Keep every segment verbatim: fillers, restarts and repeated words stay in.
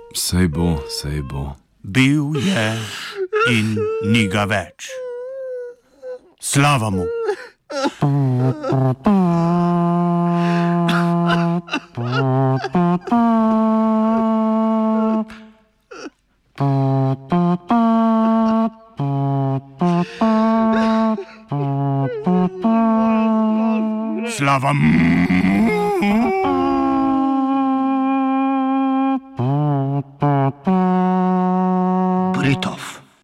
Sej bo, sej bo. Bil je in ni ga več. Slava mu. Slava mu. Britov.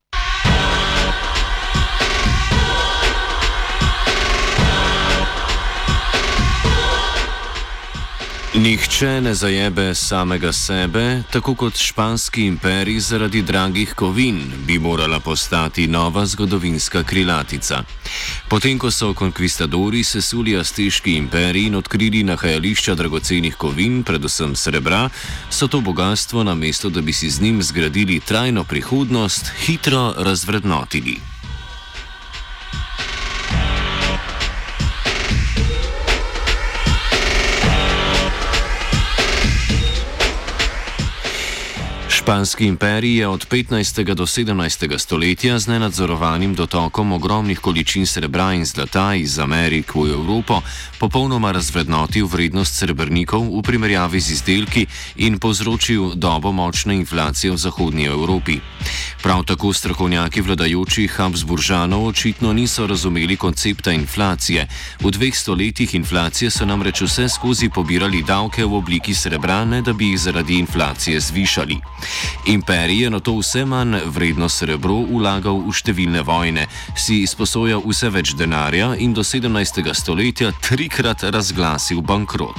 Nihče ne zajebe samega sebe, tako kot španski imperij zaradi dragih kovin, bi morala postati nova zgodovinska krilatica. Potem, ko so konkvistadori sesuli azteški imperij in odkrili nahajališča dragocenih kovin, predvsem srebra, so to bogastvo, namesto da bi si z njim zgradili trajno prihodnost, hitro razvrednotili. Španski imperij je od petnajstega do sedemnajstega stoletja z nenadzorovanim dotokom ogromnih količin srebra in zlata iz Amerik v Evropo popolnoma razvrednotil vrednost srebrnikov v primerjavi z izdelki in povzročil dobo močne inflacije v zahodnji Evropi. Prav tako strokovnjaki vladajočih Habsburžanov očitno niso razumeli koncepta inflacije. V dveh stoletjih inflacije so namreč vse skozi pobirali davke v obliki srebra, ne da bi jih zaradi inflacije zvišali. Imperij je na to vse manj vredno srebro vlagal v številne vojne, si izposojal vse več denarja in do sedemnajstega stoletja trikrat razglasil bankrot.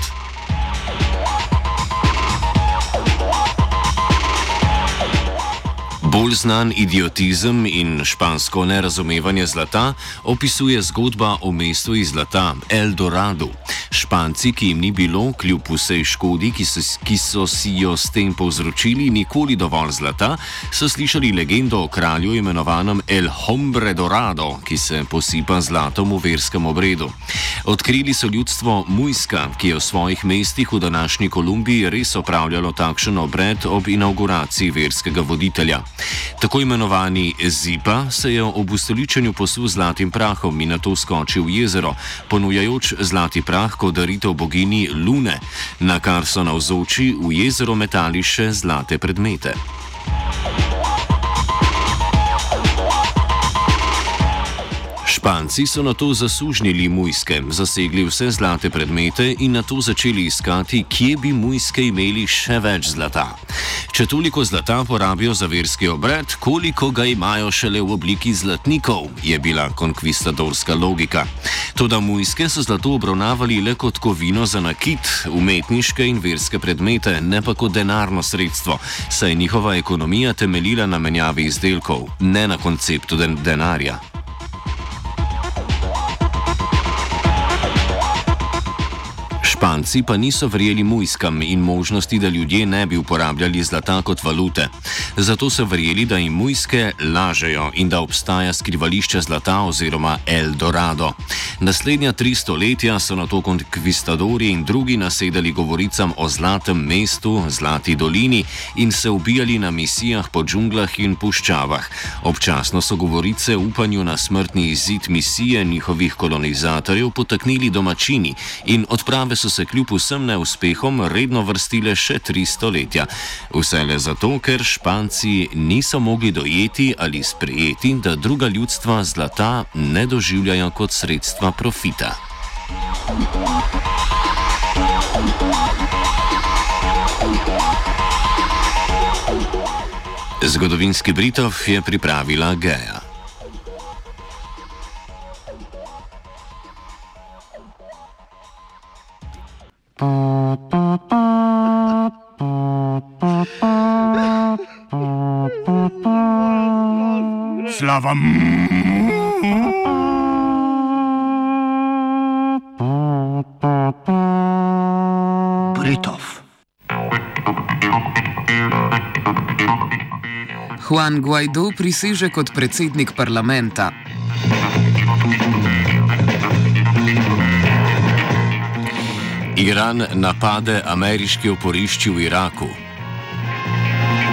Bolj znan idiotizem in špansko nerazumevanje zlata opisuje zgodba o mestu iz zlata, El Dorado. Španci, ki jim ni bilo, kljub vsej škodi, ki so, ki so si jo s tem povzročili, nikoli dovolj zlata, so slišali legendo o kralju imenovanem El Hombre Dorado, ki se posipa zlatom v verskem obredu. Odkrili so ljudstvo Mujska, ki je v svojih mestih v današnji Kolumbiji res opravljalo takšen obred ob inauguraciji verskega voditelja. Tako imenovani Zipa se je ob ustoličenju posul zlatim prahom in nato skočil v jezero, ponujajoč zlati prah kot daritev bogini Lune, na kar so navzoči v jezero metali še zlate predmete. Španci so nato zasužnili Mujske, zasegli vse zlate predmete in nato začeli iskati, kje bi Mujske imeli še več zlata. Če toliko zlata porabijo za verski obred, koliko ga imajo šele v obliki zlatnikov, je bila konkvistadorska logika. Toda Mujske so zlato obravnavali le kot kovino za nakit, umetniške in verske predmete, ne pa kot denarno sredstvo, saj je njihova ekonomija temeljila na menjavi izdelkov, ne na konceptu den- denarja. Španci pa niso verjeli Mujskam in možnosti, da ljudje ne bi uporabljali zlata kot valute. Zato so verjeli, da jim Mujske lažejo in da obstaja skrivališče zlata oziroma El Dorado. Naslednja tri stoletja so nato konkvistadori in drugi nasedali govoricam o zlatem mestu, zlati dolini in se ubijali na misijah po džunglah in puščavah. Občasno so govorice v upanju na smrtni izid misije njihovih kolonizatorjev potaknili domačini in odprave so se kljub vsem neuspehom redno vrstile še tri stoletja. Vse le zato, ker Španci niso mogli dojeti ali sprejeti, da druga ljudstva zlata ne doživljajo kot sredstva profita. Zgodovinski Britov je pripravila Geja. Slava mu. Britov. Juan Guaidó priseže kot predsednik parlamenta. Iran napade ameriški oporišči v Iraku.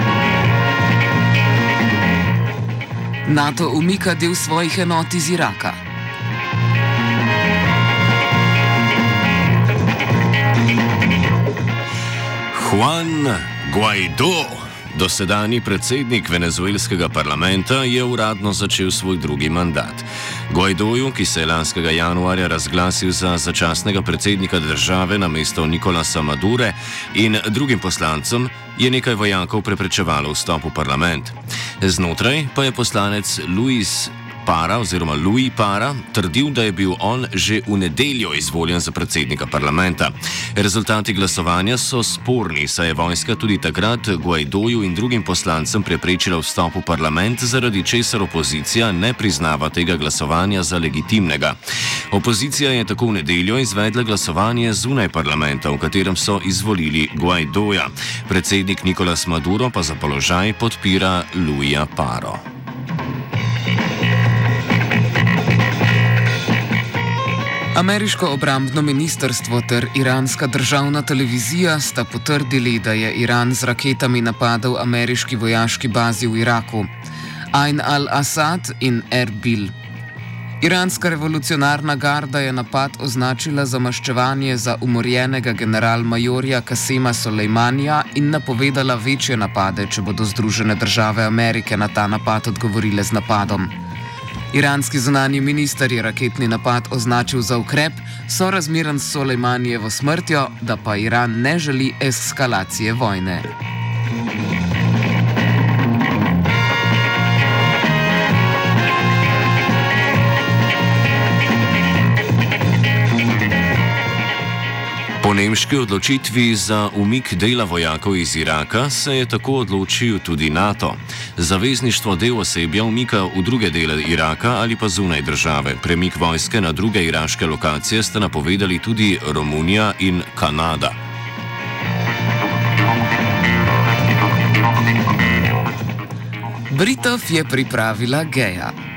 NATO umika del svojih enot iz Iraka. Juan Guaidó, dosedanji predsednik venezuelskega parlamenta, je uradno začel svoj drugi mandat. Guaidóju, ki se je lanskega januarja razglasil za začasnega predsednika države namesto Nicolasa Madure, in drugim poslancem je nekaj vojakov preprečevalo vstop v parlament. Znotraj pa je poslanec Luis Para oziroma Luis Para trdil, da je bil on že v nedeljo izvoljen za predsednika parlamenta. Rezultati glasovanja so sporni, saj je vojska tudi takrat Guaidóju in drugim poslancem preprečila vstop v parlament, zaradi česar opozicija ne priznava tega glasovanja za legitimnega. Opozicija je tako v nedeljo izvedla glasovanje zunaj parlamenta, v katerem so izvolili Guaidója. Predsednik Nicolás Maduro pa za položaj podpira Luisa Paro. Ameriško obrambno ministrstvo ter iranska državna televizija sta potrdili, da je Iran z raketami napadal ameriški vojaški bazi v Iraku, Ain al-Asad in Erbil. Iranska revolucionarna garda je napad označila za maščevanje za umorjenega general-majorja Kasema Solejmanija in napovedala večje napade, če bodo Združene države Amerike na ta napad odgovorile z napadom. Iranski zunanji minister je raketni napad označil za ukrep, sorazmeren s Solejmanijevo smrtjo, da pa Iran ne želi eskalacije vojne. Po nemški odločitvi za umik dela vojakov iz Iraka se je tako odločil tudi NATO. Zavezništvo del osebja umika v druge dele Iraka ali pa zunaj države. Premik vojske na druge iraške lokacije sta napovedali tudi Romunija in Kanada. Britov je pripravila Geja.